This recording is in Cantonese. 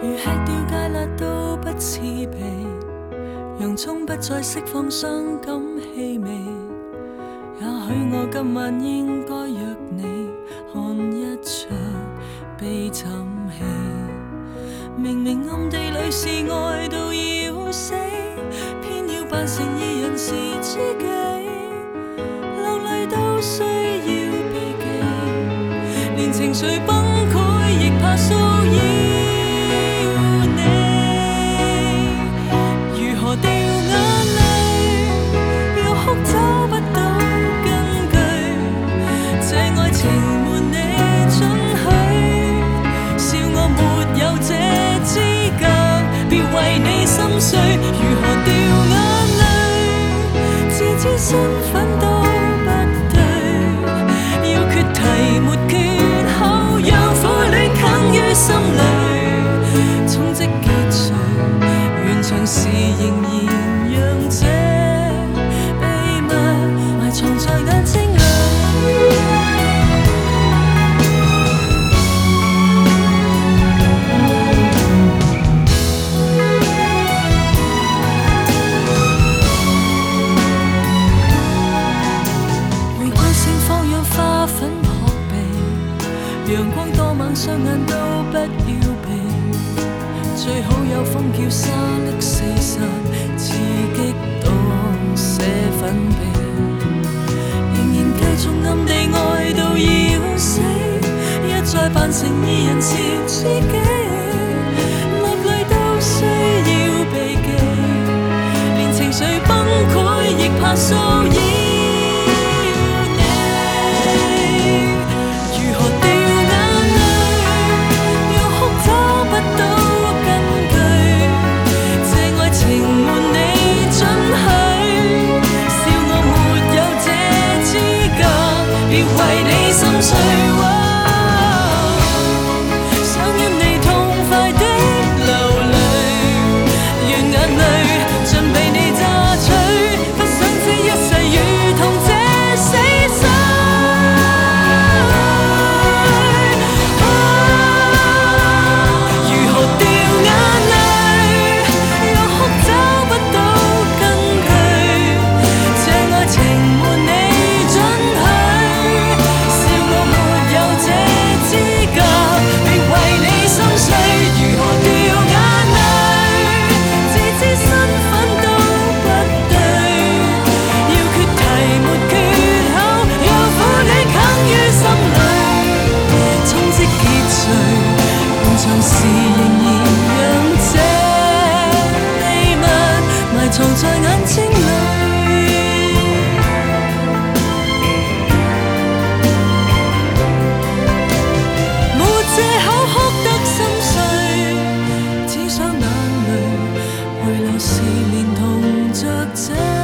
如吃掉芥辣都不刺鼻，洋葱不再释放傷感氣味。也許我今晚應該約你看一場悲慘戲。明明暗地裏是愛到要死，偏要扮成二人是知己，落淚都需要避忌，連情緒崩潰亦怕騷擾你。如何掉眼淚，要哭找不到根據，這愛情瞞你准許，笑我沒有這資格，別為你心碎。如何掉眼淚，自知身份都不對，要決題沒缺口，讓苦戀啃於心裏，衝擊結束，完場時仍然讓這秘密埋藏在眼睛裏。陽光多猛，雙眼都不要避，最好有風叫沙礫四散，刺激到瀉粉鼻，仍然繼續暗地愛到要死，一再扮成二人是知己，落淚都需要避忌，連情緒崩潰亦怕騷擾。為你心碎，想因你痛快的流淚，讓眼淚盡被你榨取，不想這一世如同這死水。如何掉眼淚，若哭找不到根據，這愛情瞞你准許。像是仍然讓這秘密埋藏在眼睛裏，沒藉口哭得心碎，只想眼淚回流時連同着這